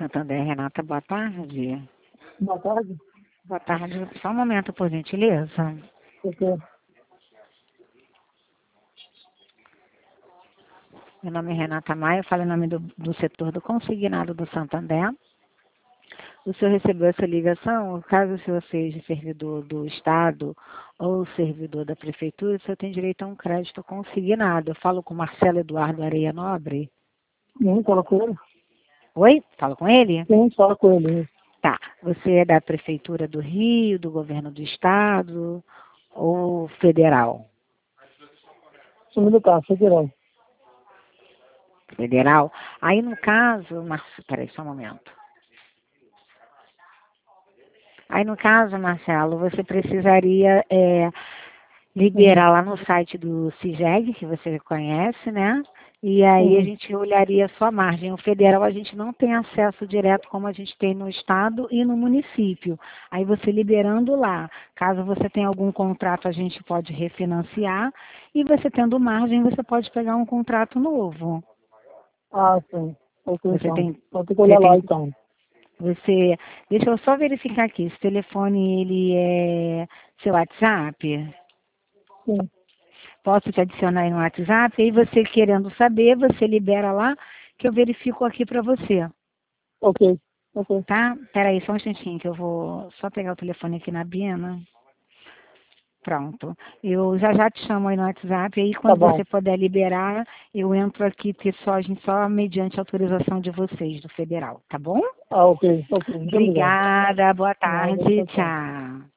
Santander, Renata, boa tarde. Boa tarde. Boa tarde. Só um momento, por gentileza. Porque Meu nome é Renata Maia, eu falo em nome do setor do consignado do Santander. O senhor recebeu essa ligação? Caso o senhor seja servidor do Estado ou servidor da Prefeitura, o senhor tem direito a um crédito consignado. Eu falo com Marcelo Eduardo Areia Nobre. sim, fala com ele. Oi? Falo com ele? Sim, fala com ele. Tá. Você é da Prefeitura do Rio, do Governo do Estado ou federal? Sou militar, federal. Federal? Aí, no caso, peraí, só um momento. Aí, no caso, Marcelo, você precisaria liberar lá no site do CIGEG, que você conhece, né? E aí a gente olharia a sua margem. O federal a gente não tem acesso direto como a gente tem no estado e no município. Aí você liberando lá, caso você tenha algum contrato, a gente pode refinanciar. E você tendo margem, você pode pegar um contrato novo. Ah, sim. Ok, Você então. tem, Vou ter que olhar lá, tem, então. deixa eu só verificar aqui, esse telefone, ele é seu WhatsApp? Sim. Posso te adicionar aí no WhatsApp? Aí você querendo saber, você libera lá, que eu verifico aqui para você, Ok. Ok. tá? Peraí, só um instantinho, que eu vou só pegar o telefone aqui na Bina. Pronto. Eu já te chamo aí no WhatsApp, aí Tá quando bom. você puder liberar, eu entro aqui, só mediante autorização de vocês, do federal, tá bom? Ah, ok. Ok. Muito obrigado. Obrigada, boa Nada, tarde, tchau, tchau. tchau.